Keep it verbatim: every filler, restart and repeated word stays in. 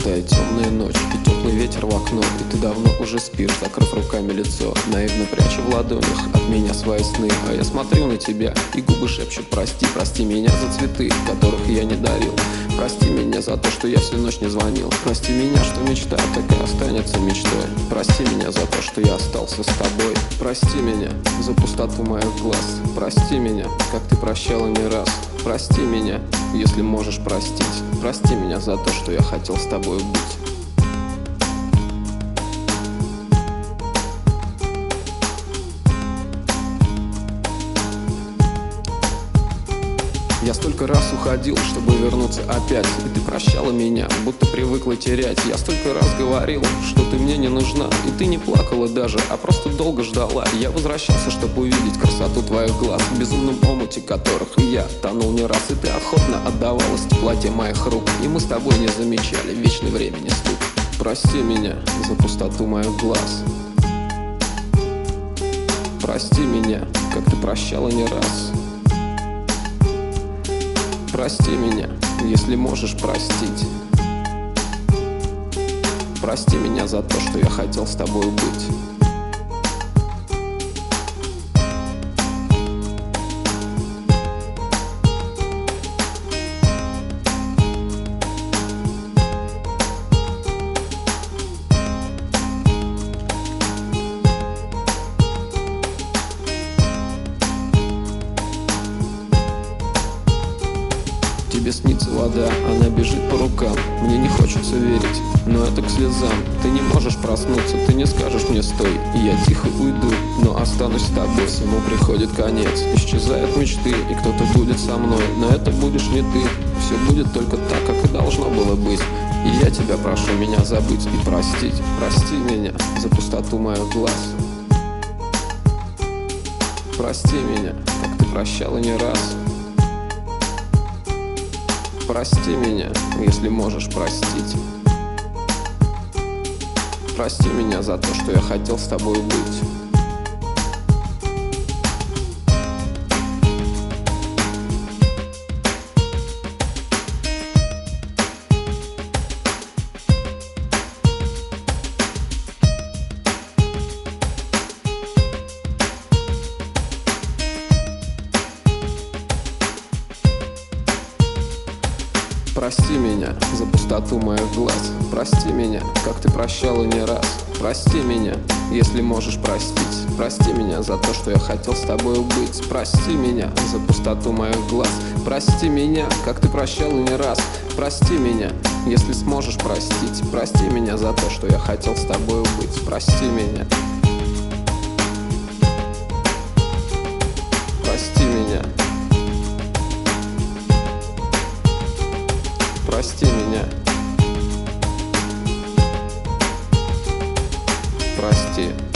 Пустая темная ночь и теплый ветер в окно, и ты давно уже спишь, закрыв руками лицо, наивно пряча в ладонях от меня свои сны. А я смотрю на тебя, и губы шепчут: прости, прости меня за цветы, которых я не дарил. Прости меня за то, что я всю ночь не звонил. Прости меня, что мечта так и останется мечтой. Прости меня за то, что я остался с тобой. Прости меня за пустоту моих глаз. Прости меня, как ты прощала не раз. Прости меня, если можешь простить. Прости меня за то, что я хотел с тобой быть. Я столько раз уходил, чтобы вернуться опять, и ты прощала меня, будто привыкла терять. Я столько раз говорил, что ты мне не нужна, и ты не плакала даже, а просто долго ждала. Я возвращался, чтобы увидеть красоту твоих глаз, в безумном омуте которых и я тонул не раз. И ты охотно отдавалась в теплоте моих рук, и мы с тобой не замечали вечный времени стук. Прости меня за пустоту моих глаз. Прости меня, как ты прощала не раз. Прости меня, если можешь простить. Прости меня за то, что я хотел с тобой быть. Тебе снится вода, она бежит по рукам. Мне не хочется верить, но это к слезам. Ты не можешь проснуться, ты не скажешь мне стой, и я тихо уйду, но останусь с тобой. Всему приходит конец, исчезают мечты, и кто-то будет со мной, но это будешь не ты. Все будет только так, как и должно было быть. И я тебя прошу меня забыть и простить. Прости меня за пустоту моих глаз. Прости меня, как ты прощала не раз. Прости меня, если можешь простить. Прости меня за то, что я хотел с тобой быть. Прости меня за пустоту моих глаз. Прости меня, как ты прощала не раз. Прости меня, если можешь простить. Прости меня за то, что я хотел с тобой быть. Прости меня за пустоту моих глаз. Прости меня, как ты прощала не раз. Прости меня, если сможешь простить. Прости меня за то, что я хотел с тобой быть. Прости меня. Прости меня. Прости меня. Прости.